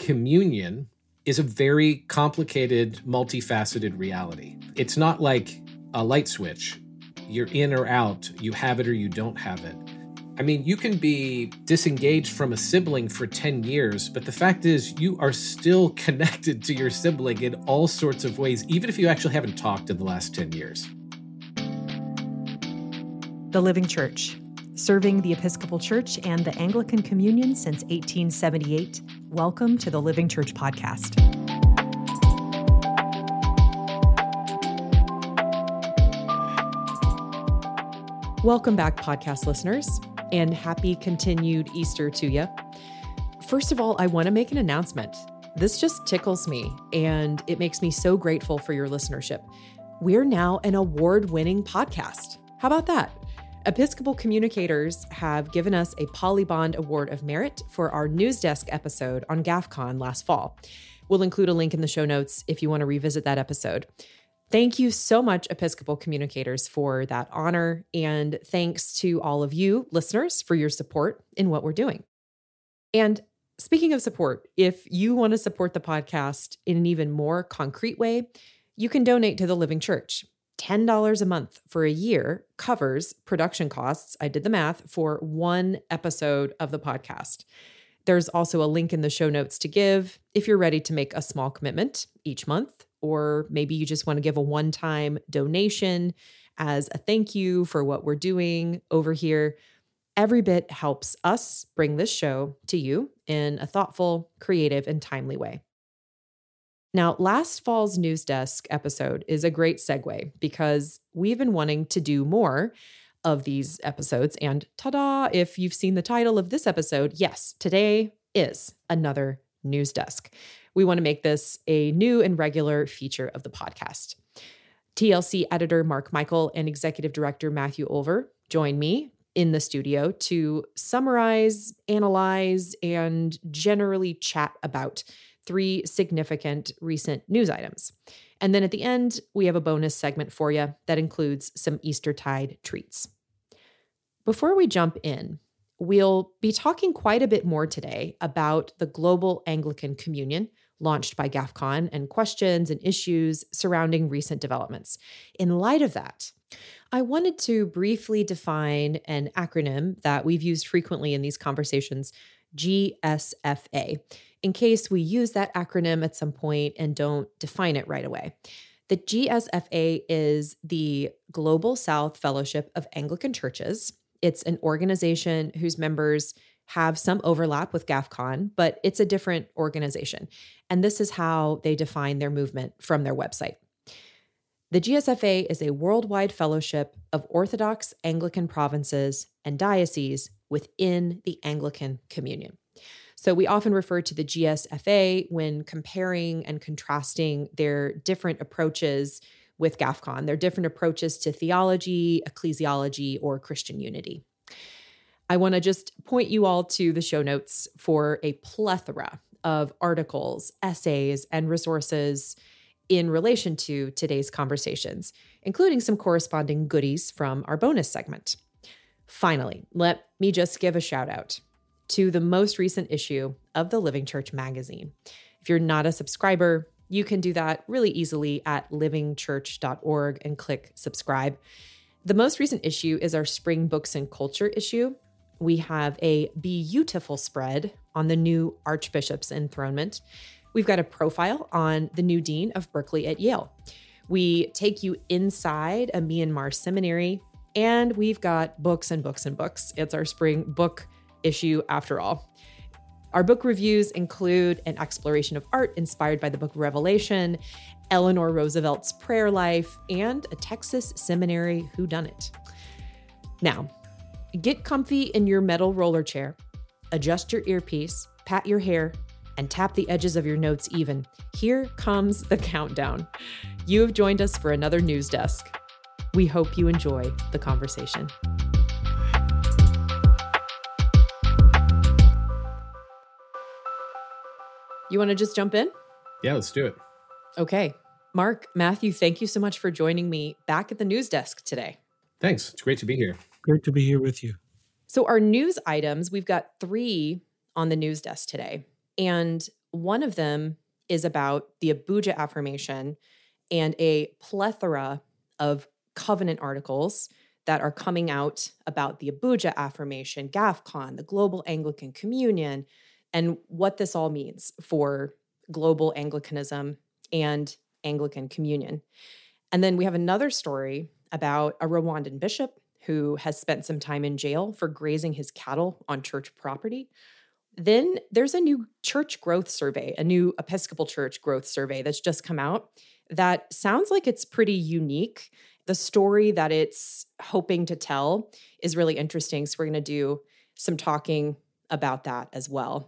communion is a very complicated, multifaceted reality. It's not like a light switch. You're in or out, you have it or you don't have it. I mean, you can be disengaged from a sibling for 10 years, but the fact is you are still connected to your sibling in all sorts of ways, even if you actually haven't talked in the last 10 years. The Living Church, serving the Episcopal Church and the Anglican Communion since 1878. Welcome to the Living Church podcast. Welcome back, podcast listeners, and happy continued Easter to you. First of all, I want to make an announcement. This just tickles me, and it makes me so grateful for your listenership. We're now an award-winning podcast. How about that? Episcopal Communicators have given us a Polybond Award of Merit for our News Desk episode on GAFCON last fall. We'll include a link in the show notes if you want to revisit that episode. Thank you so much, Episcopal Communicators, for that honor, and thanks to all of you listeners for your support in what we're doing. And speaking of support, if you want to support the podcast in an even more concrete way, you can donate to the Living Church. $10 a month for a year covers production costs, I did the math, for one episode of the podcast. There's also a link in the show notes to give if you're ready to make a small commitment each month, or maybe you just want to give a one-time donation as a thank you for what we're doing over here. Every bit helps us bring this show to you in a thoughtful, creative, and timely way. Now, last fall's News Desk episode is a great segue because we've been wanting to do more of these episodes. And ta-da, if you've seen the title of this episode, yes, today is another News Desk. We want to make this a new and regular feature of the podcast. TLC editor Mark Michael and executive director Matthew Olver join me in the studio to summarize, analyze, and generally chat about 3 significant recent news items. And then at the end, we have a bonus segment for you that includes some Eastertide treats. Before we jump in, we'll be talking quite a bit more today about the Global Anglican Communion launched by GAFCON and questions and issues surrounding recent developments. In light of that, I wanted to briefly define an acronym that we've used frequently in these conversations, GSFA, in case we use that acronym at some point and don't define it right away. The GSFA is the Global South Fellowship of Anglican Churches. It's an organization whose members have some overlap with GAFCON, but it's a different organization. And this is how they define their movement from their website. The GSFA is a worldwide fellowship of Orthodox Anglican provinces and dioceses within the Anglican Communion. So we often refer to the GSFA when comparing and contrasting their different approaches with GAFCON, their different approaches to theology, ecclesiology, or Christian unity. I want to just point you all to the show notes for a plethora of articles, essays, and resources in relation to today's conversations, including some corresponding goodies from our bonus segment. Finally, let me just give a shout out to the most recent issue of the Living Church magazine. If you're not a subscriber, you can do that really easily at livingchurch.org and click subscribe. The most recent issue is our Spring Books and Culture issue. We have a beautiful spread on the new Archbishop's enthronement. We've got a profile on the new Dean of Berkeley at Yale. We take you inside a Myanmar seminary, and we've got books and books and books. It's our spring book issue after all. Our book reviews include an exploration of art inspired by the book Revelation, Eleanor Roosevelt's prayer life, and a Texas seminary whodunit. Now, get comfy in your metal roller chair, adjust your earpiece, pat your hair, and tap the edges of your notes even. Here comes the countdown. You have joined us for another News Desk. We hope you enjoy the conversation. You want to just jump in? Yeah, let's do it. Okay. Mark, Matthew, thank you so much for joining me back at the News Desk today. Thanks. It's great to be here. Great to be here with you. So our news items, we've got 3 on the News Desk today. And One of them is about the Abuja Affirmation and a plethora of covenant articles that are coming out about the Abuja Affirmation, GAFCON, the Global Anglican Communion, and what this all means for global Anglicanism and Anglican communion. And then we have another story about a Rwandan bishop who has spent some time in jail for grazing his cattle on church property. Then there's a new church growth survey, a new Episcopal Church growth survey that's just come out that sounds like it's pretty unique. The story that it's hoping to tell is really interesting. So we're going to do some talking about that as well.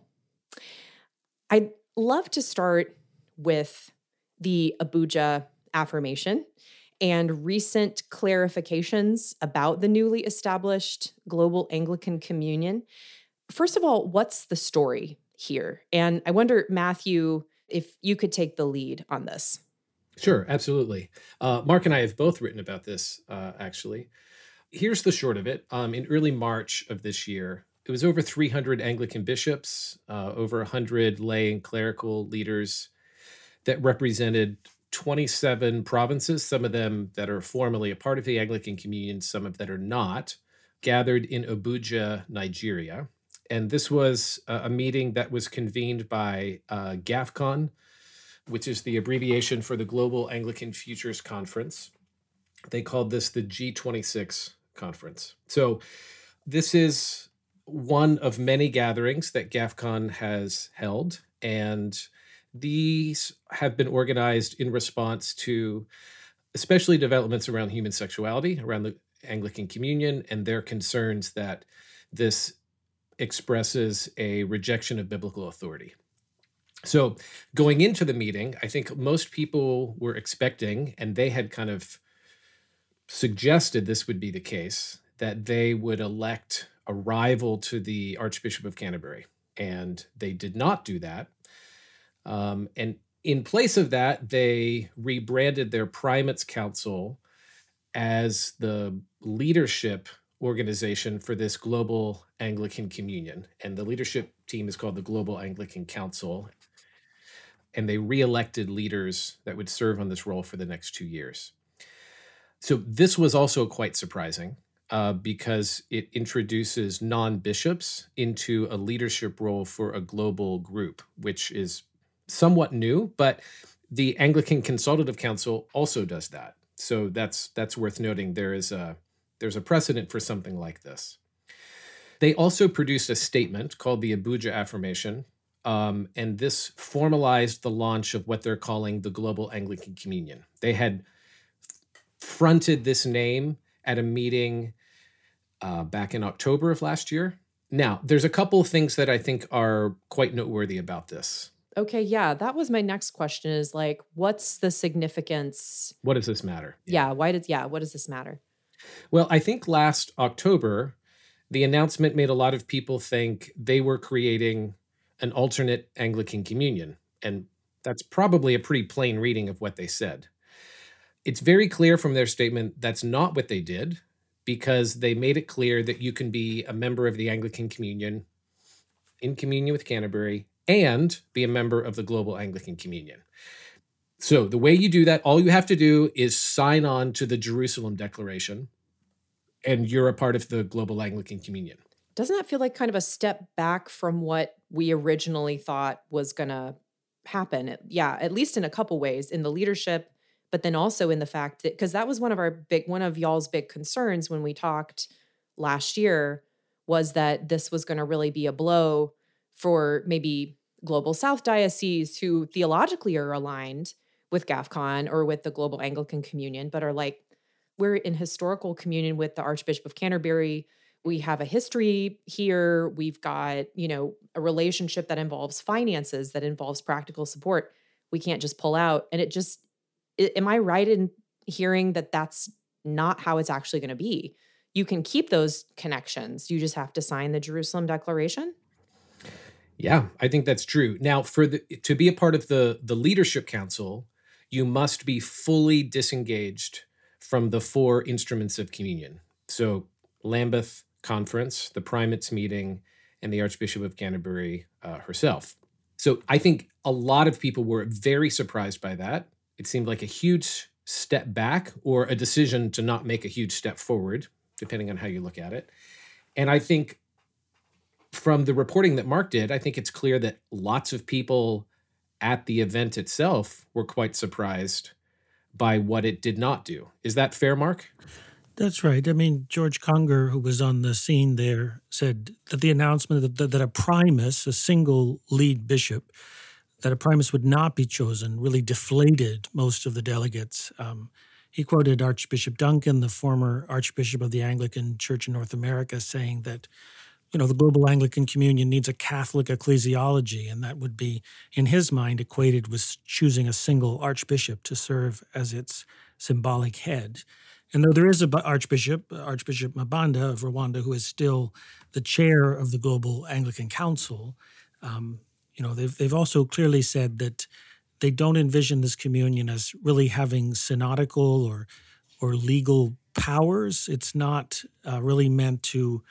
I'd love to start with the Abuja Affirmation and recent clarifications about the newly established Global Anglican Communion. First of all, what's the story here? And I wonder, Matthew, if you could take the lead on this. Sure, absolutely. Mark and I have both written about this, actually. Here's the short of it. In early March of this year, it was over 300 Anglican bishops, over 100 lay and clerical leaders that represented 27 provinces, some of them that are formally a part of the Anglican Communion, some of that are not, gathered in Abuja, Nigeria. And this was a meeting that was convened by GAFCON, which is the abbreviation for the Global Anglican Futures Conference. They called this the G26 conference. So this is one of many gatherings that GAFCON has held, and these have been organized in response to especially developments around human sexuality, around the Anglican Communion, and their concerns that this expresses a rejection of biblical authority. So going into the meeting, I think most people were expecting, and they had kind of suggested this would be the case, that they would elect a rival to the Archbishop of Canterbury. And they did not do that. And in place of that, they rebranded their Primates Council as the leadership organization for this Global Anglican Communion. And the leadership team is called the Global Anglican Council. And they re-elected leaders that would serve on this role for the next 2 years. So this was also quite surprising because it introduces non-bishops into a leadership role for a global group, which is somewhat new, but the Anglican Consultative Council also does that. So that's worth noting. There's a precedent for something like this. They also produced a statement called the Abuja Affirmation, and this formalized the launch of what they're calling the Global Anglican Communion. They had fronted this name at a meeting back in October of last year. Now, there's a couple of things that I think are quite noteworthy about this. Okay, yeah, that was my next question is like, what's the significance? What does this matter? Yeah, what does this matter? Well, I think last October, the announcement made a lot of people think they were creating an alternate Anglican Communion. And that's probably a pretty plain reading of what they said. It's very clear from their statement that's not what they did, because they made it clear that you can be a member of the Anglican Communion in communion with Canterbury and be a member of the Global Anglican Communion. So the way you do that, all you have to do is sign on to the Jerusalem Declaration, and you're a part of the Global Anglican Communion. Doesn't that feel like kind of a step back from what we originally thought was going to happen? Yeah, at least in a couple ways, in the leadership, but then also in the fact that, because that was one of y'all's big concerns when we talked last year, was that this was going to really be a blow for maybe Global South dioceses who theologically are aligned with GAFCON or with the Global Anglican Communion, but are like, we're in historical communion with the Archbishop of Canterbury. We have a history here. We've got, a relationship that involves finances, that involves practical support. We can't just pull out. And am I right in hearing that that's not how it's actually going to be? You can keep those connections. You just have to sign the Jerusalem Declaration. Yeah, I think that's true. Now, to be a part of the Leadership Council, you must be fully disengaged from the 4 instruments of communion. So Lambeth Conference, the Primates meeting, and the Archbishop of Canterbury herself. So I think a lot of people were very surprised by that. It seemed like a huge step back or a decision to not make a huge step forward, depending on how you look at it. And I think from the reporting that Mark did, I think it's clear that lots of people at the event itself were quite surprised by what it did not do. Is that fair, Mark? That's right. I mean, George Conger, who was on the scene there, said that the announcement that a primus, a single lead bishop, that a primus would not be chosen really deflated most of the delegates. He quoted Archbishop Duncan, the former Archbishop of the Anglican Church in North America, saying that, the global Anglican Communion needs a Catholic ecclesiology, and that would be, in his mind, equated with choosing a single archbishop to serve as its symbolic head. And though there is an Archbishop Mabanda of Rwanda, who is still the chair of the Global Anglican Council, they've also clearly said that they don't envision this communion as really having synodical or legal powers. It's not really meant to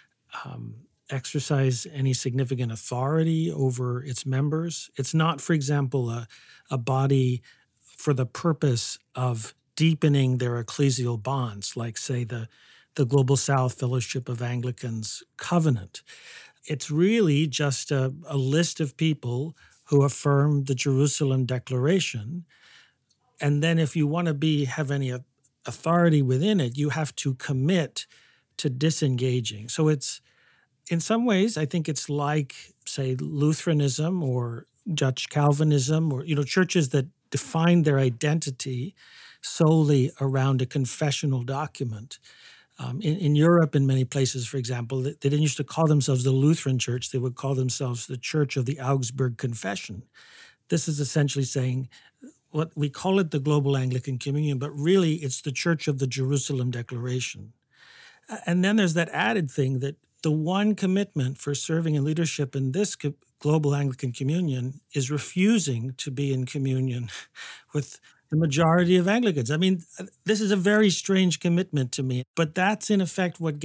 exercise any significant authority over its members. It's not, for example, a body for the purpose of deepening their ecclesial bonds, like, say, the Global South Fellowship of Anglicans Covenant. It's really just a list of people who affirm the Jerusalem Declaration. And then if you want to have any authority within it, you have to commit to disengaging. So it's, in some ways, I think it's like, say, Lutheranism or Dutch Calvinism, or, churches that define their identity solely around a confessional document. In Europe, in many places, for example, they didn't used to call themselves the Lutheran Church. They would call themselves the Church of the Augsburg Confession. This is essentially saying, what we call it the Global Anglican Communion, but really it's the Church of the Jerusalem Declaration. And then there's that added thing that the one commitment for serving in leadership in this Global Anglican Communion is refusing to be in communion with the majority of Anglicans. I mean, this is a very strange commitment to me, but that's in effect how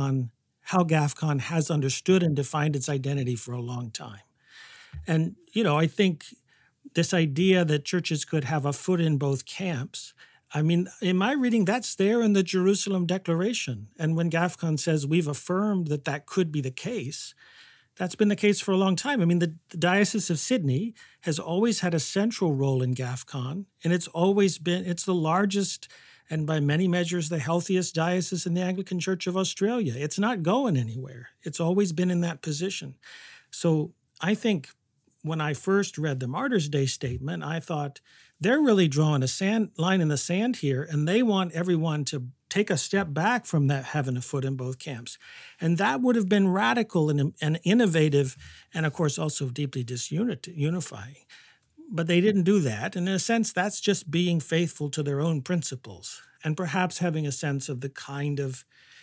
GAFCON has understood and defined its identity for a long time. And, I think this idea that churches could have a foot in both camps, I mean, in my reading, that's there in the Jerusalem Declaration. And when GAFCON says we've affirmed that could be the case, that's been the case for a long time. I mean, the Diocese of Sydney has always had a central role in GAFCON, and it's the largest and by many measures the healthiest diocese in the Anglican Church of Australia. It's not going anywhere. It's always been in that position. So I think when I first read the Martyrs' Day statement, I thought they're really drawing a line in the sand here, and they want everyone to take a step back from that having a foot in both camps. And that would have been radical and innovative, and of course also deeply unifying. But they didn't do that. And in a sense, that's just being faithful to their own principles and perhaps having a sense of the kind of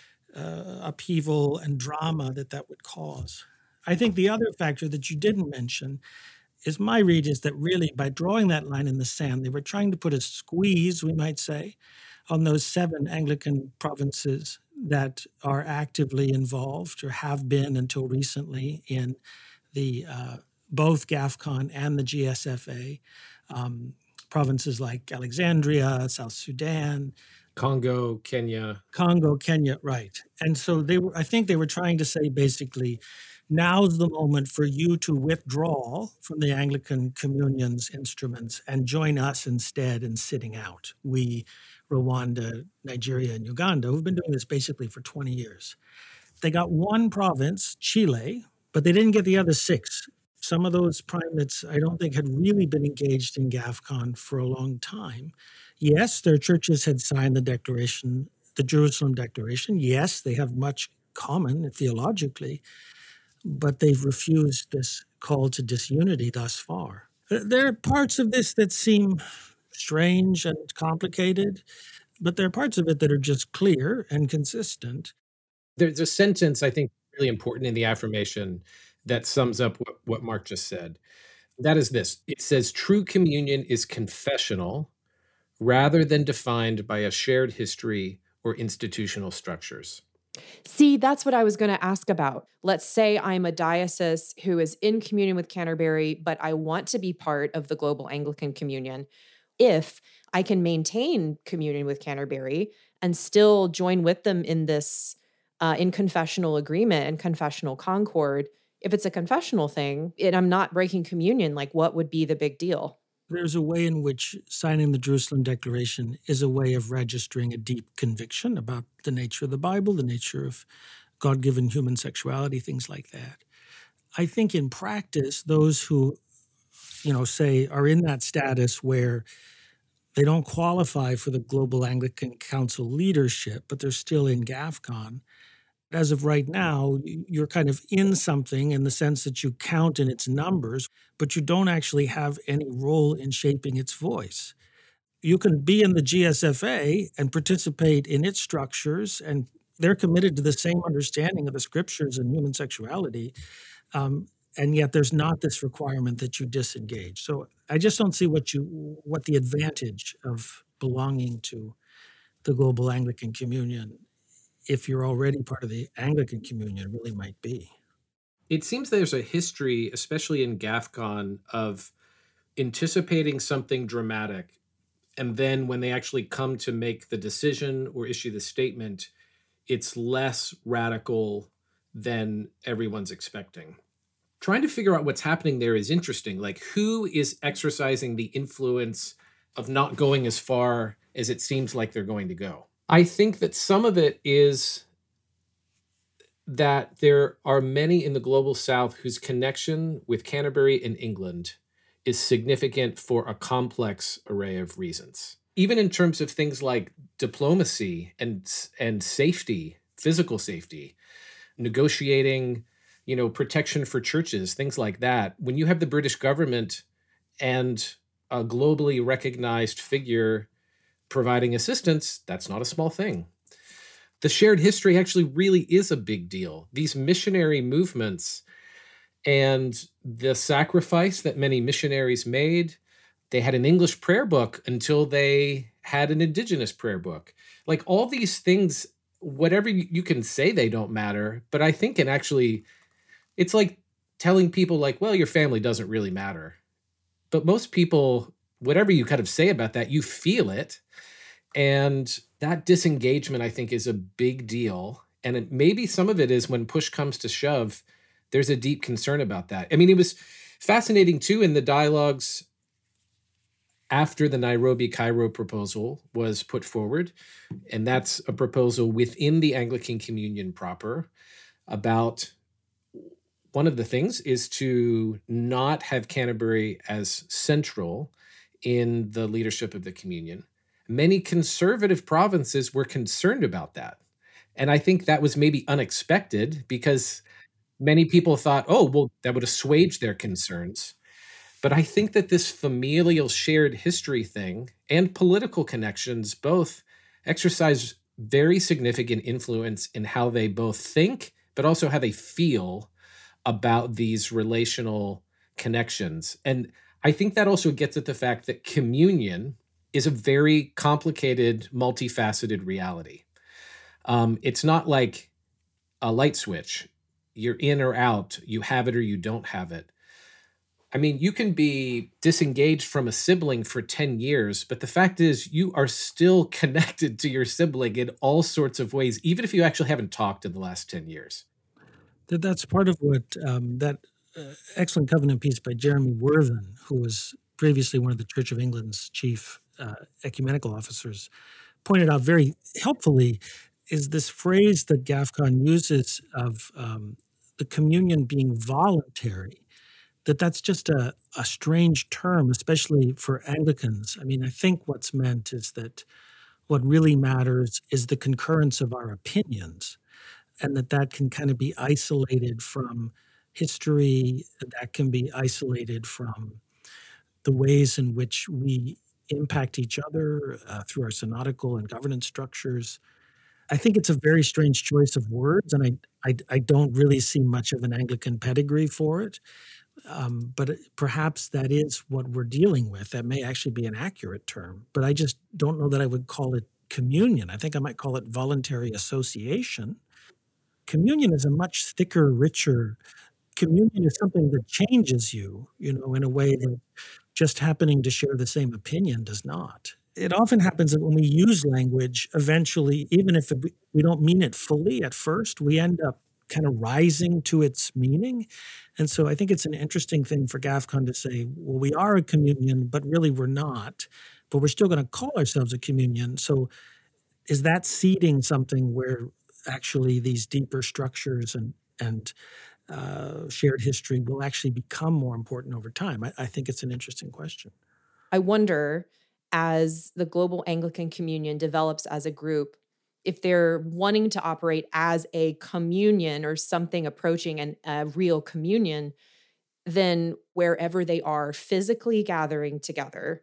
upheaval and drama that would cause. I think the other factor that you didn't mention is my read is that really by drawing that line in the sand, they were trying to put a squeeze, we might say, on those 7 Anglican provinces that are actively involved or have been until recently in the both GAFCON and the GSFA, provinces like Alexandria, South Sudan, Congo, Kenya, right. And so I think they were trying to say basically, now's the moment for you to withdraw from the Anglican Communion's instruments and join us instead in sitting out. We, Rwanda, Nigeria, and Uganda, who've been doing this basically for 20 years. They got one province, Chile, but they didn't get the other 6. Some of those primates, I don't think, had really been engaged in GAFCON for a long time. Yes, their churches had signed the declaration, the Jerusalem Declaration. Yes, they have much common theologically, but they've refused this call to disunity thus far. There are parts of this that seem strange and complicated, but there are parts of it that are just clear and consistent. There's a sentence I think really important in the affirmation that sums up what Mark just said. That is this. It says, true communion is confessional rather than defined by a shared history or institutional structures. See, that's what I was going to ask about. Let's say I'm a diocese who is in communion with Canterbury, but I want to be part of the Global Anglican Communion. If I can maintain communion with Canterbury and still join with them in this in confessional agreement and confessional concord, if it's a confessional thing and I'm not breaking communion, like what would be the big deal? There's a way in which signing the Jerusalem Declaration is a way of registering a deep conviction about the nature of the Bible, the nature of God-given human sexuality, things like that. I think in practice, those who, say are in that status where they don't qualify for the Global Anglican Council leadership, but they're still in GAFCON. As of right now, you're kind of in something in the sense that you count in its numbers, but you don't actually have any role in shaping its voice. You can be in the GSFA and participate in its structures, and they're committed to the same understanding of the scriptures and human sexuality, and yet there's not this requirement that you disengage. So I just don't see what the advantage of belonging to the Global Anglican Communion, if you're already part of the Anglican Communion, really might be. It seems there's a history, especially in GAFCON, of anticipating something dramatic. And then when they actually come to make the decision or issue the statement, it's less radical than everyone's expecting. Trying to figure out what's happening there is interesting. Like, who is exercising the influence of not going as far as it seems like they're going to go? I think that some of it is that there are many in the global south whose connection with Canterbury and England is significant for a complex array of reasons. Even in terms of things like diplomacy and safety, physical safety, negotiating, protection for churches, things like that. When you have the British government and a globally recognized figure providing assistance, that's not a small thing. The shared history actually really is a big deal. These missionary movements and the sacrifice that many missionaries made, they had an English prayer book until they had an indigenous prayer book. Like, all these things, whatever you can say, they don't matter. But I think it's like telling people, like, well, your family doesn't really matter. But most people, whatever you kind of say about that, you feel it. And that disengagement, I think, is a big deal. And maybe some of it is when push comes to shove, there's a deep concern about that. I mean, it was fascinating, too, in the dialogues after the Nairobi-Cairo proposal was put forward. And that's a proposal within the Anglican Communion proper about, one of the things is to not have Canterbury as central in the leadership of the communion. Many conservative provinces were concerned about that. And I think that was maybe unexpected because many people thought, oh, well, that would assuage their concerns. But I think that this familial shared history thing and political connections both exercise very significant influence in how they both think, but also how they feel about these relational connections. And I think that also gets at the fact that communion is a very complicated, multifaceted reality. It's not like a light switch. You're in or out, you have it or you don't have it. I mean, you can be disengaged from a sibling for 10 years, but the fact is you are still connected to your sibling in all sorts of ways, even if you actually haven't talked in the last 10 years. That's part of what that excellent covenant piece by Jeremy Worthen, who was previously one of the Church of England's chief ecumenical officers, pointed out very helpfully, is this phrase that GAFCON uses of the communion being voluntary, that's just a strange term, especially for Anglicans. I mean, I think what's meant is that what really matters is the concurrence of our opinions, and that can kind of be isolated from history, that can be isolated from the ways in which we impact each other through our synodical and governance structures. I think it's a very strange choice of words, and I don't really see much of an Anglican pedigree for it. But perhaps that is what we're dealing with. That may actually be an accurate term, but I just don't know that I would call it communion. I think I might call it voluntary association. Communion is a much thicker, richer. Communion is something that changes you, in a way that just happening to share the same opinion does not. It often happens that when we use language, eventually, even if we don't mean it fully at first, we end up kind of rising to its meaning. And so I think it's an interesting thing for GAFCON to say, well, we are a communion, but really we're not, but we're still going to call ourselves a communion. So is that seeding something where actually these deeper structures and shared history will actually become more important over time? I think it's an interesting question. I wonder, as the global Anglican Communion develops as a group, if they're wanting to operate as a communion or something approaching a real communion, then wherever they are physically gathering together,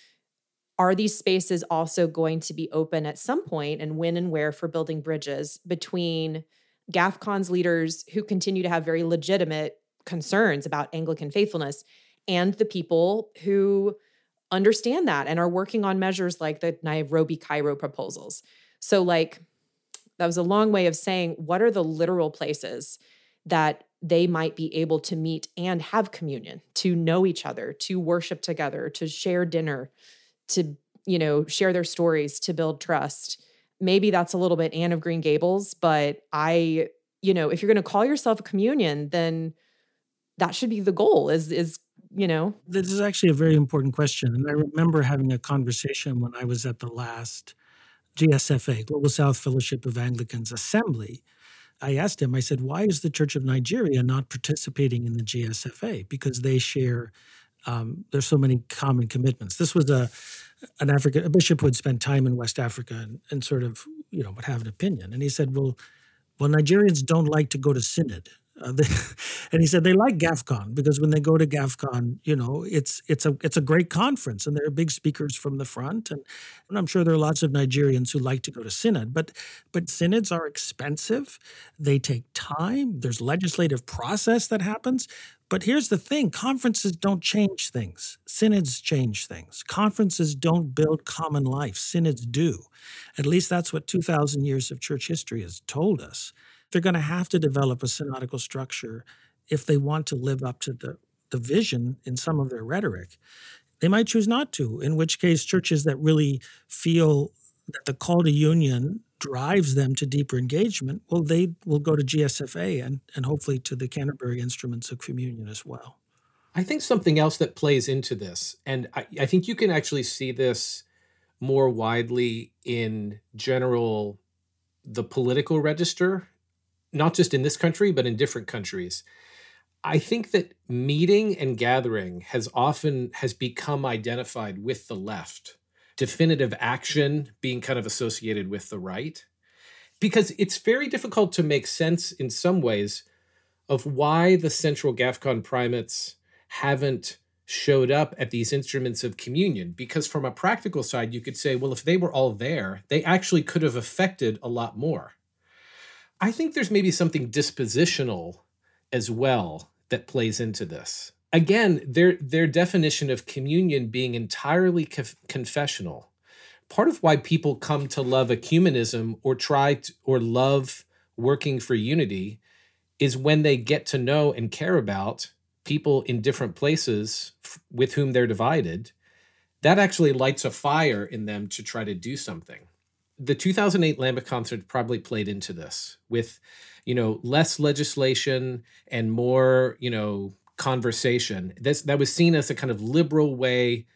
are these spaces also going to be open at some point, and when and where, for building bridges between GAFCON's leaders who continue to have very legitimate concerns about Anglican faithfulness and the people who understand that and are working on measures like the Nairobi Cairo proposals? So that was a long way of saying, what are the literal places that they might be able to meet and have communion, to know each other, to worship together, to share dinner, to, share their stories, to build trust? Maybe that's a little bit Anne of Green Gables, but if you're going to call yourself a communion, then that should be the goal is. This is actually a very important question. And I remember having a conversation when I was at the last GSFA, Global South Fellowship of Anglicans Assembly. I asked him, I said, why is the Church of Nigeria not participating in the GSFA? Because they share, there's so many common commitments. This was a bishop who had spent time in West Africa and sort of, would have an opinion. And he said, well, Nigerians don't like to go to synod. And he said they like GAFCON because when they go to GAFCON, it's a great conference and there are big speakers from the front. And I'm sure there are lots of Nigerians who like to go to synod, but synods are expensive. They take time. There's legislative process that happens. But here's the thing, conferences don't change things. Synods change things. Conferences don't build common life. Synods do. At least that's what 2,000 years of church history has told us. They're going to have to develop a synodical structure if they want to live up to the vision in some of their rhetoric. They might choose not to, in which case churches that really feel that the call to union drives them to deeper engagement, well, they will go to GSFA and hopefully to the Canterbury Instruments of Communion as well. I think something else that plays into this, and I think you can actually see this more widely in general, the political register, not just in this country, but in different countries. I think that meeting and gathering has become identified with the left, definitive action being kind of associated with the right, because it's very difficult to make sense in some ways of why the central GAFCON primates haven't showed up at these instruments of communion. Because from a practical side, you could say, well, if they were all there, they actually could have affected a lot more. I think there's maybe something dispositional as well that plays into this. Again, their definition of communion being entirely confessional. Part of why people come to love ecumenism or love working for unity is when they get to know and care about people in different places with whom they're divided. That actually lights a fire in them to try to do something. The 2008 Lambeth Conference probably played into this with, less legislation and more, conversation. That was seen as a kind of liberal way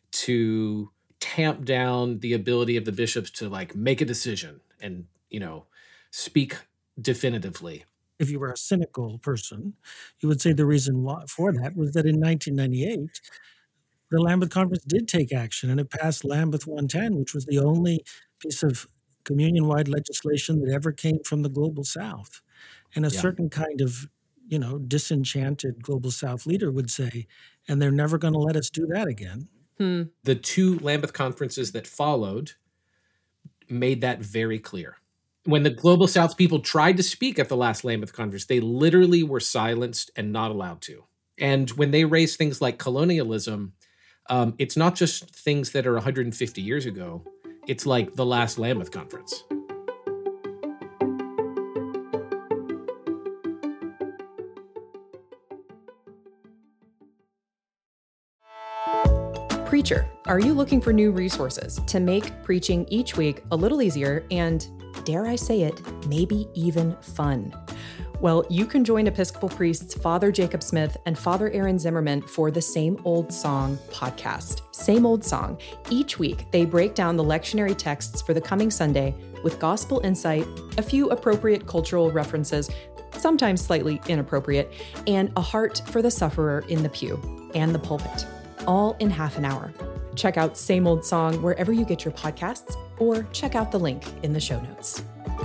to tamp down the ability of the bishops to make a decision and, speak definitively. If you were a cynical person, you would say the reason for that was that in 1998, the Lambeth Conference did take action and it passed Lambeth 110, which was the only piece of communion-wide legislation that ever came from the Global South. And a certain kind of, disenchanted Global South leader would say, and they're never going to let us do that again. The two Lambeth conferences that followed made that very clear. When the Global South people tried to speak at the last Lambeth Conference, they literally were silenced and not allowed to. And when they raised things like colonialism, it's not just things that are 150 years ago. It's like the last Lambeth Conference. Preacher, are you looking for new resources to make preaching each week a little easier and, dare I say it, maybe even fun? Well, you can join Episcopal priests Father Jacob Smith and Father Aaron Zimmerman for the Same Old Song podcast. Same Old Song. Each week, they break down the lectionary texts for the coming Sunday with gospel insight, a few appropriate cultural references, sometimes slightly inappropriate, and a heart for the sufferer in the pew and the pulpit, all in half an hour. Check out Same Old Song wherever you get your podcasts, or check out the link in the show notes.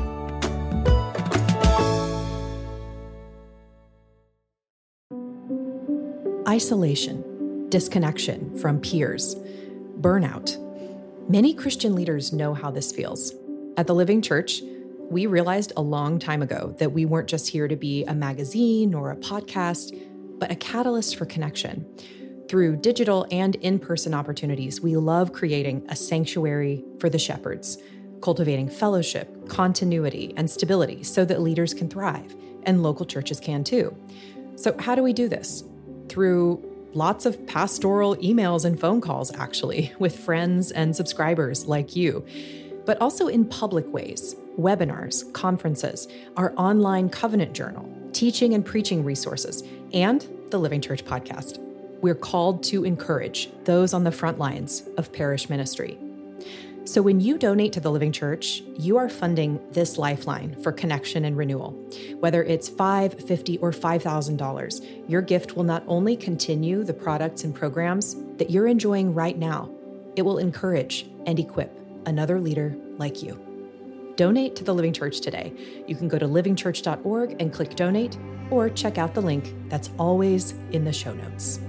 Isolation, disconnection from peers, burnout. Many Christian leaders know how this feels. At the Living Church, we realized a long time ago that we weren't just here to be a magazine or a podcast, but a catalyst for connection. Through digital and in-person opportunities, we love creating a sanctuary for the shepherds, cultivating fellowship, continuity, and stability so that leaders can thrive, and local churches can too. So how do we do this? Through lots of pastoral emails and phone calls, actually, with friends and subscribers like you, but also in public ways, webinars, conferences, our online covenant journal, teaching and preaching resources, and the Living Church podcast. We're called to encourage those on the front lines of parish ministry. So when you donate to the Living Church, you are funding this lifeline for connection and renewal. Whether it's $5, $50, or $5,000, your gift will not only continue the products and programs that you're enjoying right now, it will encourage and equip another leader like you. Donate to the Living Church today. You can go to livingchurch.org and click donate, or check out the link that's always in the show notes.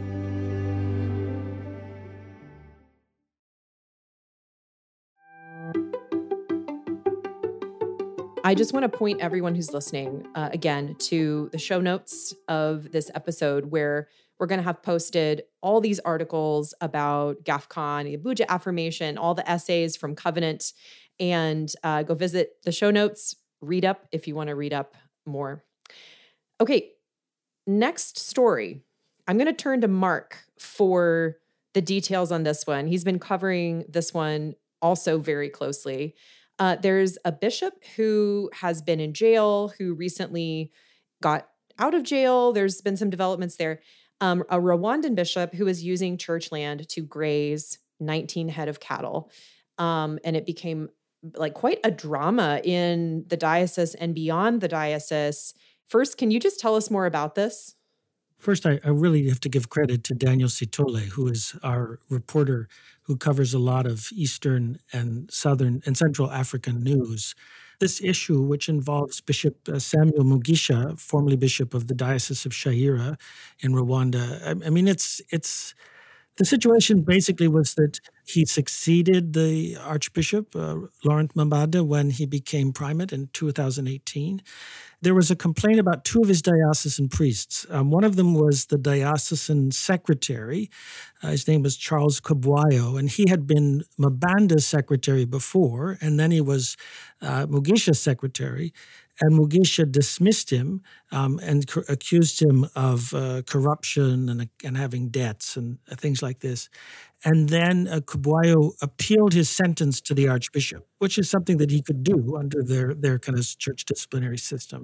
I just want to point everyone who's listening again to the show notes of this episode, where we're going to have posted all these articles about GAFCON, the Abuja Affirmation, all the essays from Covenant, and go visit the show notes, read up if you want to read up more. Okay, next story. I'm going to turn to Mark for the details on this one. He's been covering this one also very closely. There's a bishop who has been in jail, who recently got out of jail. There's been some developments there. A Rwandan bishop who was using church land to graze 19 head of cattle. And it became like quite a drama in the diocese and beyond the diocese. First, can you just tell us more about this? First, I really have to give credit to Daniel Sitole, who is our reporter who covers a lot of Eastern and Southern and Central African news. This issue, which involves Bishop Samuel Mugisha, formerly Bishop of the Diocese of Shayira in Rwanda. I mean, it's the situation basically was that he succeeded the Archbishop, Laurent Mambada, when he became primate in 2018. There was a complaint about two of his diocesan priests. One of them was the diocesan secretary. His name was Charles Kabwayo, and he had been Mabanda's secretary before, and then he was Mugisha's secretary. And Mugisha dismissed him and accused him of corruption and having debts and things like this. And then Kabwayo appealed his sentence to the archbishop, which is something that he could do under their kind of church disciplinary system.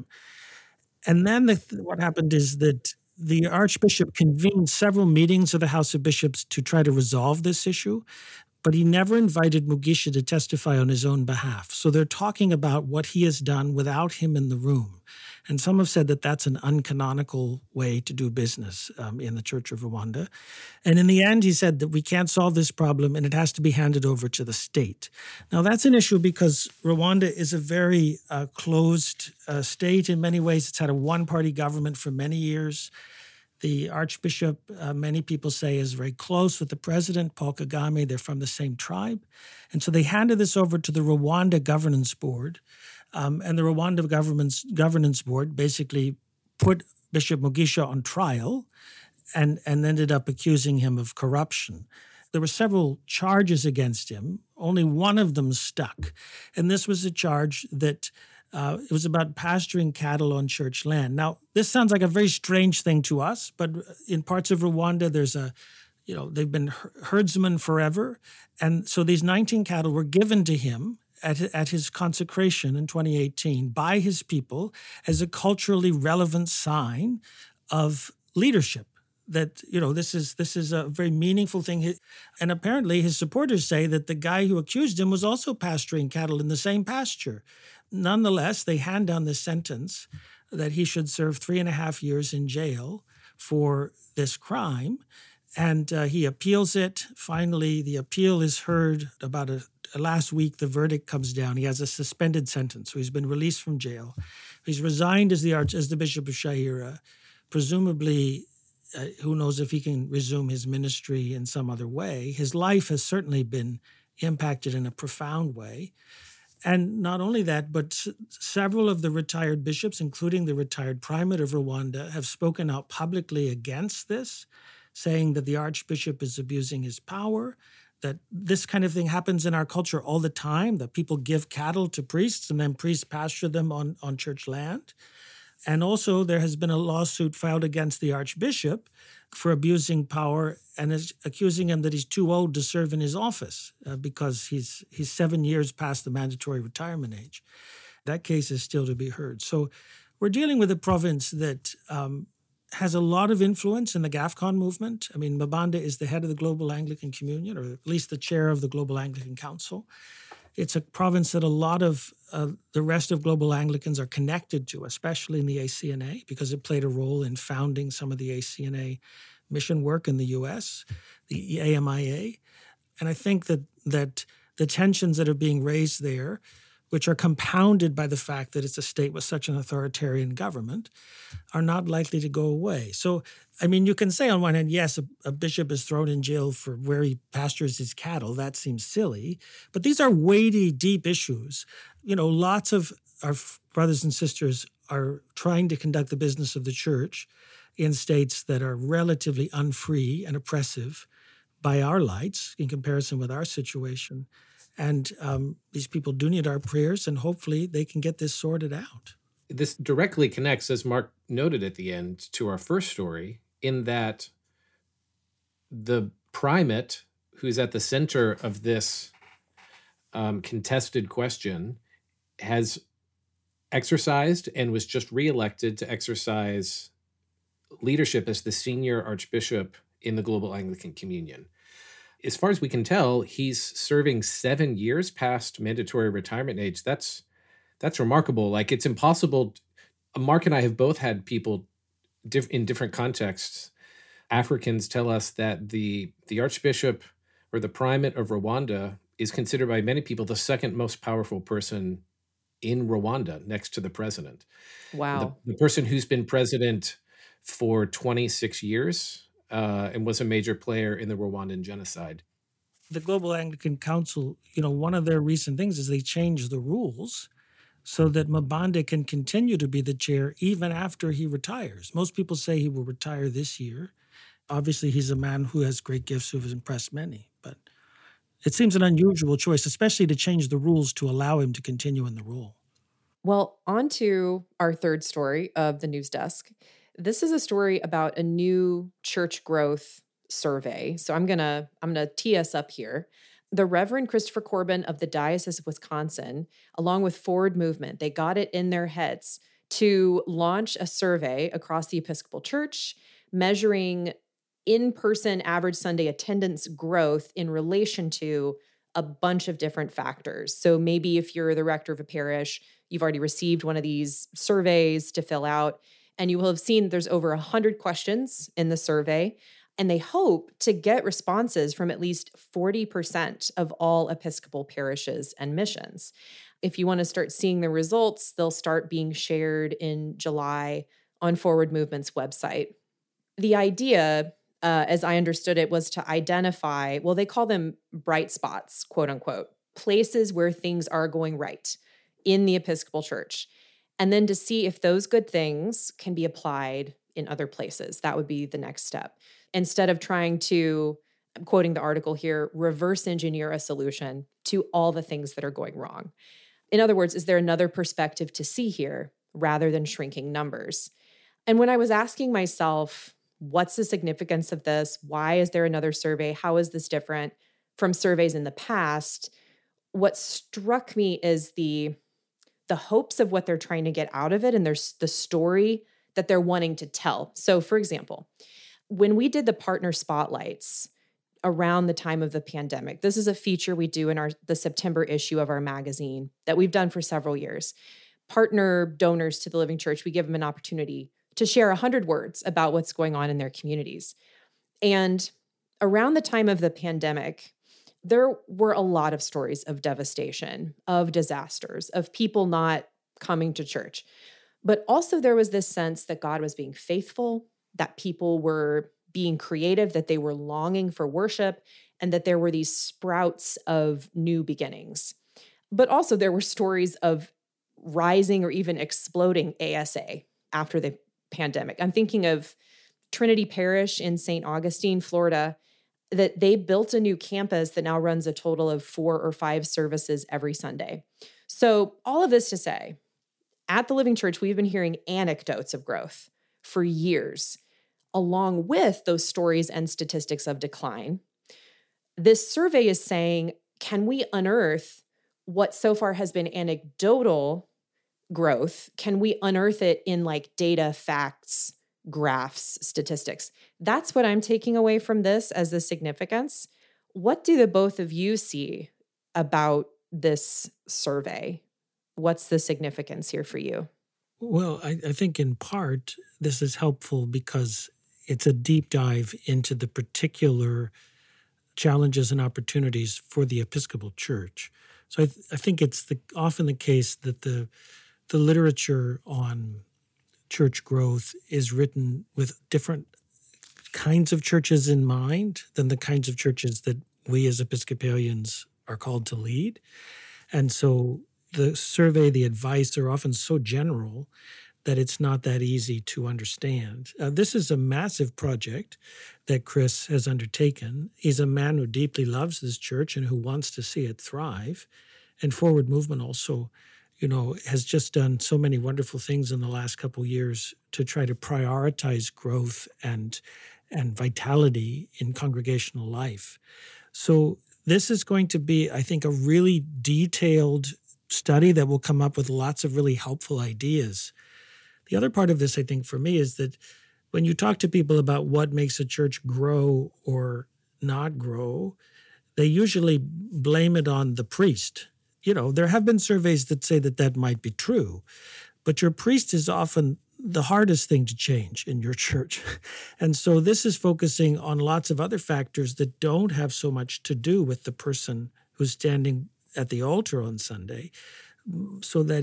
And then what happened is that the archbishop convened several meetings of the House of Bishops to try to resolve this issue, but he never invited Mugisha to testify on his own behalf. So they're talking about what he has done without him in the room. And some have said that that's an uncanonical way to do business in the Church of Rwanda. And in the end, he said that we can't solve this problem and it has to be handed over to the state. Now, that's an issue because Rwanda is a very closed state in many ways. It's had a one-party government for many years. The Archbishop, many people say, is very close with the president, Paul Kagame. They're from the same tribe. And so they handed this over to the Rwanda Governance Board. And the Rwanda Governance Board basically put Bishop Mugisha on trial and ended up accusing him of corruption. There were several charges against him. Only one of them stuck. And this was a charge that it was about pasturing cattle on church land. Now, this sounds like a very strange thing to us, but in parts of Rwanda, there's a they've been herdsmen forever. And so these 19 cattle were given to him at his consecration in 2018 by his people as a culturally relevant sign of leadership. That, this is a very meaningful thing. And apparently his supporters say that the guy who accused him was also pasturing cattle in the same pasture. Nonetheless, they hand down this sentence that he should serve 3.5 years in jail for this crime. And he appeals it. Finally, the appeal is heard. About last week, the verdict comes down. He has a suspended sentence, so he's been released from jail. He's resigned as the Bishop of Shaira. Presumably, who knows if he can resume his ministry in some other way. His life has certainly been impacted in a profound way. And not only that, but several of the retired bishops, including the retired primate of Rwanda, have spoken out publicly against this, saying that the archbishop is abusing his power, that this kind of thing happens in our culture all the time, that people give cattle to priests and then priests pasture them on church land. And also there has been a lawsuit filed against the archbishop for abusing power and is accusing him that he's too old to serve in his office because he's 7 years past the mandatory retirement age. That case is still to be heard. So we're dealing with a province that has a lot of influence in the GAFCON movement. I mean, Mabanda is the head of the Global Anglican Communion, or at least the chair of the Global Anglican Council. It's a province that a lot of the rest of global Anglicans are connected to, especially in the ACNA, because it played a role in founding some of the ACNA mission work in the U.S., the AMIA. And I think that the tensions that are being raised there, which are compounded by the fact that it's a state with such an authoritarian government, are not likely to go away. So, I mean, you can say on one hand, yes, a bishop is thrown in jail for where he pastures his cattle. That seems silly. But these are weighty, deep issues. Lots of our brothers and sisters are trying to conduct the business of the church in states that are relatively unfree and oppressive by our lights in comparison with our situation. And these people do need our prayers, and hopefully they can get this sorted out. This directly connects, as Mark noted at the end, to our first story, in that the primate who's at the center of this contested question has exercised and was just reelected to exercise leadership as the senior archbishop in the Global Anglican Communion. As far as we can tell, he's serving 7 years past mandatory retirement age. That's remarkable. Like, it's impossible. Mark and I have both had people in different contexts. Africans tell us that the archbishop or the primate of Rwanda is considered by many people the second most powerful person in Rwanda, next to the president. Wow. The person who's been president for 26 years and was a major player in the Rwandan genocide. The Global Anglican Council, one of their recent things is they changed the rules so that Mabanda can continue to be the chair even after he retires. Most people say he will retire this year. Obviously, he's a man who has great gifts, who has impressed many. But it seems an unusual choice, especially to change the rules to allow him to continue in the role. Well, on to our third story of the news desk. This is a story about a new church growth survey. So I'm gonna tee us up here. The Reverend Christopher Corbin of the Diocese of Wisconsin, along with Forward Movement, they got it in their heads to launch a survey across the Episcopal Church, measuring in-person average Sunday attendance growth in relation to a bunch of different factors. So maybe if you're the rector of a parish, you've already received one of these surveys to fill out, and you will have seen there's over 100 questions in the survey, and they hope to get responses from at least 40% of all Episcopal parishes and missions. If you want to start seeing the results, they'll start being shared in July on Forward Movement's website. The idea, as I understood it, was to identify, well, they call them bright spots, quote unquote, places where things are going right in the Episcopal Church. And then to see if those good things can be applied in other places. That would be the next step. Instead of trying to, I'm quoting the article here, reverse engineer a solution to all the things that are going wrong. In other words, is there another perspective to see here rather than shrinking numbers? And when I was asking myself, What's the significance of this? Why is there another survey? How is this different from surveys in the past? What struck me is the hopes of what they're trying to get out of it, and there's the story that they're wanting to tell. So, for example, when we did the partner spotlights around the time of the pandemic, this is a feature we do in the September issue of our magazine that we've done for several years. Partner donors to the Living Church, we give them an opportunity to share 100 words about what's going on in their communities. And around the time of the pandemic, there were a lot of stories of devastation, of disasters, of people not coming to church. But also there was this sense that God was being faithful, that people were being creative, that they were longing for worship, and that there were these sprouts of new beginnings. But also there were stories of rising or even exploding ASA after the pandemic. I'm thinking of Trinity Parish in St. Augustine, Florida, that they built a new campus that now runs a total of 4 or 5 services every Sunday. So all of this to say, at the Living Church, we've been hearing anecdotes of growth for years, along with those stories and statistics of decline. This survey is saying, can we unearth what so far has been anecdotal growth? Can we unearth it in like data, facts, graphs, statistics? That's what I'm taking away from this as the significance. What do the both of you see about this survey? What's the significance here for you? Well, I think in part this is helpful because it's a deep dive into the particular challenges and opportunities for the Episcopal Church. So I think it's often the case that the literature on church growth is written with different kinds of churches in mind than the kinds of churches that we as Episcopalians are called to lead. And so the survey, the advice are often so general that it's not that easy to understand. This is a massive project that Chris has undertaken. He's a man who deeply loves this church and who wants to see it thrive. And Forward Movement also, has just done so many wonderful things in the last couple of years to try to prioritize growth and vitality in congregational life. So this is going to be, I think, a really detailed study that will come up with lots of really helpful ideas. The other part of this, I think, for me is that when you talk to people about what makes a church grow or not grow, they usually blame it on the priest. There have been surveys that say that might be true, but your priest is often the hardest thing to change in your church. And so this is focusing on lots of other factors that don't have so much to do with the person who's standing at the altar on Sunday, so that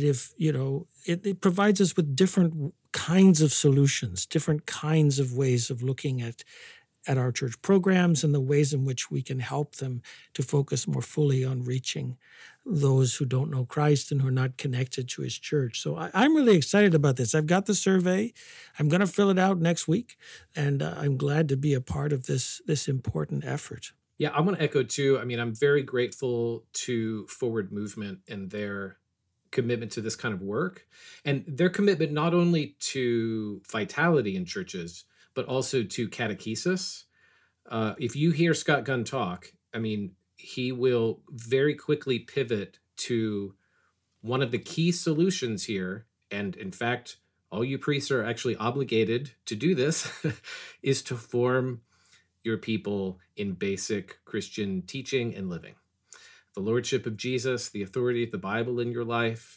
it provides us with different kinds of solutions, different kinds of ways of looking at our church programs and the ways in which we can help them to focus more fully on reaching those who don't know Christ and who are not connected to his church. So I'm really excited about this. I've got the survey. I'm going to fill it out next week, and I'm glad to be a part of this important effort. Yeah, I want to echo too. I mean, I'm very grateful to Forward Movement and their commitment to this kind of work, and their commitment not only to vitality in churches, but also to catechesis. If you hear Scott Gunn talk, I mean, he will very quickly pivot to one of the key solutions here. And in fact, all you priests are actually obligated to do this, is to form your people in basic Christian teaching and living. The Lordship of Jesus, the authority of the Bible in your life,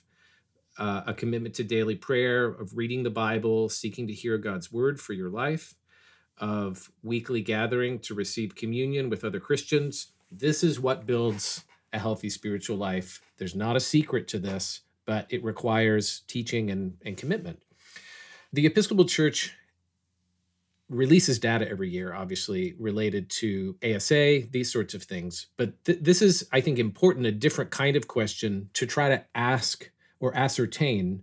a commitment to daily prayer, of reading the Bible, seeking to hear God's word for your life, of weekly gathering to receive communion with other Christians. This is what builds a healthy spiritual life. There's not a secret to this, but it requires teaching and commitment. The Episcopal Church releases data every year, obviously, related to ASA, these sorts of things. But this is, I think, important, a different kind of question to try to ask or ascertain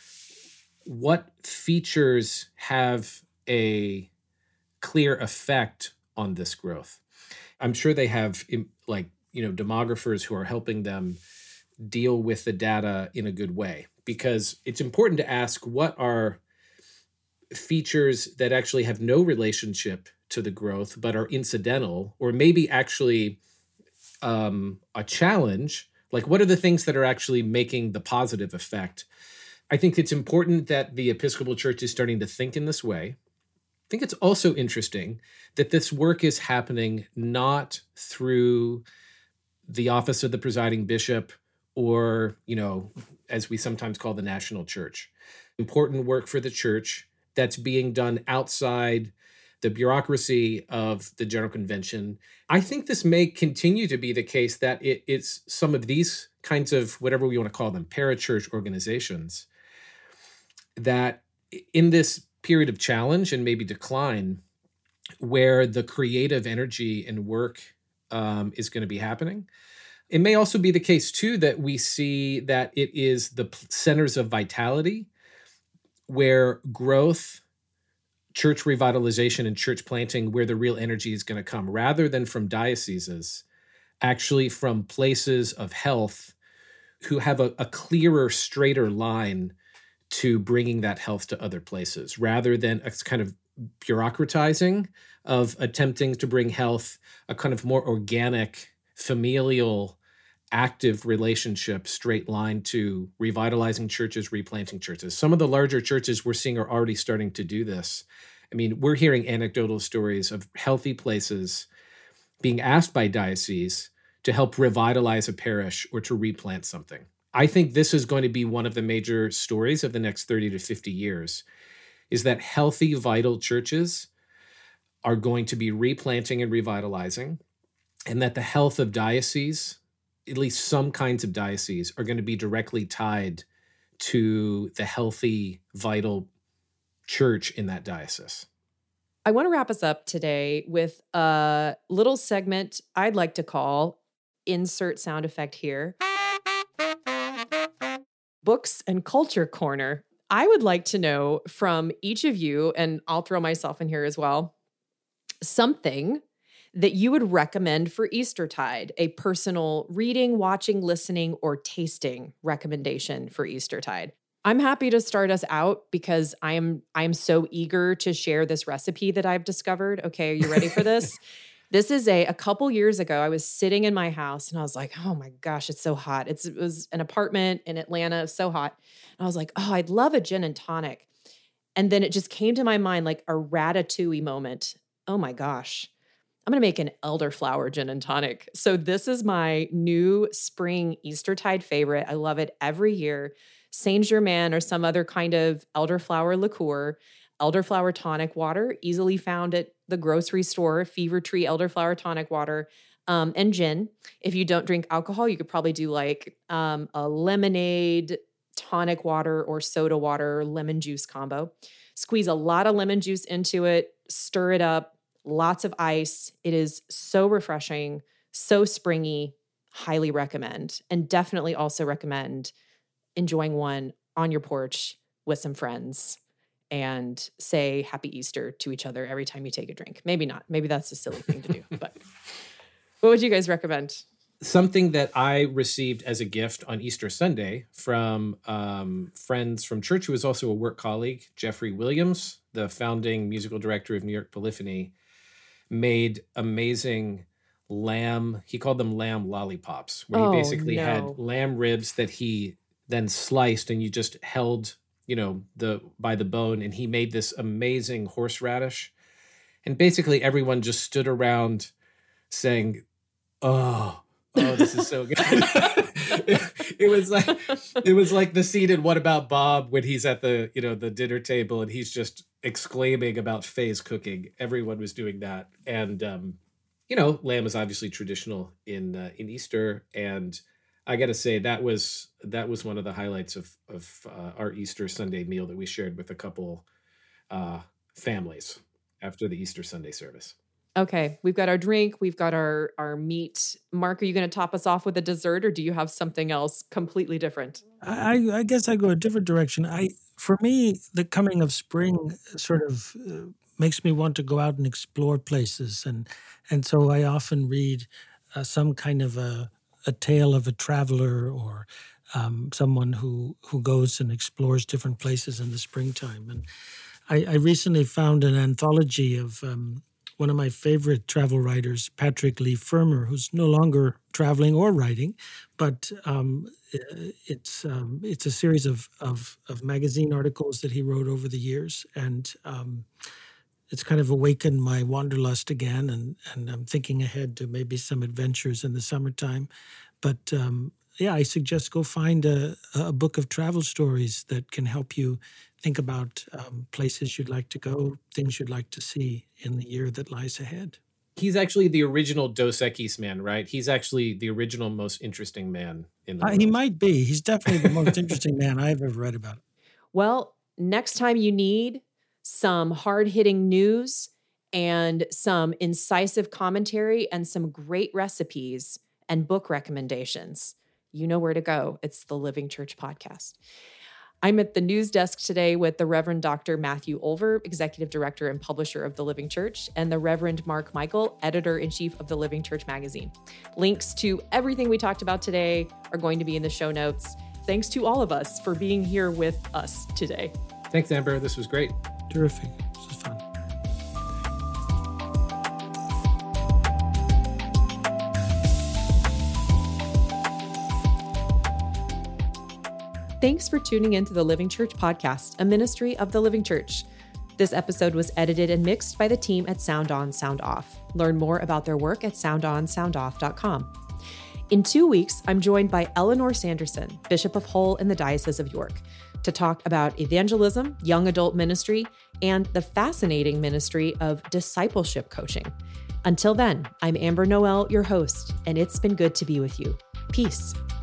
what features have a clear effect on this growth. I'm sure they have demographers who are helping them deal with the data in a good way, because it's important to ask what are features that actually have no relationship to the growth, but are incidental, or maybe actually a challenge? Like, what are the things that are actually making the positive effect? I think it's important that the Episcopal Church is starting to think in this way. I think it's also interesting that this work is happening not through the office of the presiding bishop or, as we sometimes call the national church. Important work for the church that's being done outside the bureaucracy of the General Convention. I think this may continue to be the case, that it's some of these kinds of, whatever we want to call them, parachurch organizations, that in this period of challenge and maybe decline, where the creative energy and work is going to be happening. It may also be the case, too, that we see that it is the centers of vitality where growth, church revitalization, and church planting, where the real energy is going to come, rather than from dioceses, actually from places of health who have a clearer, straighter line to bringing that health to other places, rather than a kind of bureaucratizing of attempting to bring health, a kind of more organic, familial, active relationship, straight line to revitalizing churches, replanting churches. Some of the larger churches we're seeing are already starting to do this. I mean, we're hearing anecdotal stories of healthy places being asked by dioceses to help revitalize a parish or to replant something. I think this is going to be one of the major stories of the next 30 to 50 years, is that healthy, vital churches are going to be replanting and revitalizing, and that the health of dioceses, at least some kinds of dioceses, are going to be directly tied to the healthy, vital church in that diocese. I want to wrap us up today with a little segment I'd like to call insert sound effect here. Books and Culture Corner. I would like to know from each of you, and I'll throw myself in here as well, something that you would recommend for Eastertide, a personal reading, watching, listening, or tasting recommendation for Eastertide. I'm happy to start us out because I am so eager to share this recipe that I've discovered. Okay, are you ready for this? This is a couple years ago, I was sitting in my house and I was like, oh my gosh, it's so hot. It was an apartment in Atlanta, it was so hot. And I was like, oh, I'd love a gin and tonic. And then it just came to my mind like a ratatouille moment. Oh my gosh, I'm going to make an elderflower gin and tonic. So this is my new spring Eastertide favorite. I love it every year. Saint-Germain or some other kind of elderflower liqueur, elderflower tonic water, easily found at the grocery store, Fever Tree elderflower tonic water, and gin. If you don't drink alcohol, you could probably do like a lemonade, tonic water, or soda water, lemon juice combo. Squeeze a lot of lemon juice into it, stir it up, lots of ice. It is so refreshing, so springy, highly recommend. And definitely also recommend enjoying one on your porch with some friends and say Happy Easter to each other every time you take a drink. Maybe not. Maybe that's a silly thing to do. But what would you guys recommend? Something that I received as a gift on Easter Sunday from friends from church, who was also a work colleague, Jeffrey Williams, the founding musical director of New York Polyphony, made amazing lamb. He called them lamb lollipops, where he basically had lamb ribs that he then sliced, and you just held by the bone, and he made this amazing horseradish. And basically everyone just stood around saying, oh, this is so good. it was like the scene in What About Bob when he's at the dinner table and he's just exclaiming about Faye's cooking. Everyone was doing that. And lamb is obviously traditional in Easter, and I got to say that was one of the highlights of our Easter Sunday meal that we shared with a couple families after the Easter Sunday service. Okay, we've got our drink, we've got our meat. Mark, are you going to top us off with a dessert, or do you have something else completely different? I guess I go a different direction. For me, the coming of spring sort of makes me want to go out and explore places, and so I often read some kind of a tale of a traveler or someone who goes and explores different places in the springtime. And I recently found an anthology of one of my favorite travel writers, Patrick Leigh Fermor, who's no longer traveling or writing, but it's a series of magazine articles that he wrote over the years, and it's kind of awakened my wanderlust again, and I'm thinking ahead to maybe some adventures in the summertime. But I suggest go find a book of travel stories that can help you think about places you'd like to go, things you'd like to see in the year that lies ahead. He's actually the original Dos Equis man, right? He's actually the original most interesting man in the world. He might be. He's definitely the most interesting man I've ever read about. Well, next time you need some hard-hitting news and some incisive commentary and some great recipes and book recommendations, you know where to go. It's the Living Church Podcast. I'm at the news desk today with the Reverend Dr. Matthew Olver, Executive Director and Publisher of The Living Church, and the Reverend Mark Michael, Editor-in-Chief of The Living Church magazine. Links to everything we talked about today are going to be in the show notes. Thanks to all of us for being here with us today. Thanks, Amber. This was great. Terrific. This was fun. Thanks for tuning in to the Living Church Podcast, a ministry of the Living Church. This episode was edited and mixed by the team at Sound On, Sound Off. Learn more about their work at soundonsoundoff.com. In 2 weeks, I'm joined by Eleanor Sanderson, Bishop of Hull in the Diocese of York, to talk about evangelism, young adult ministry, and the fascinating ministry of discipleship coaching. Until then, I'm Amber Noel, your host, and it's been good to be with you. Peace.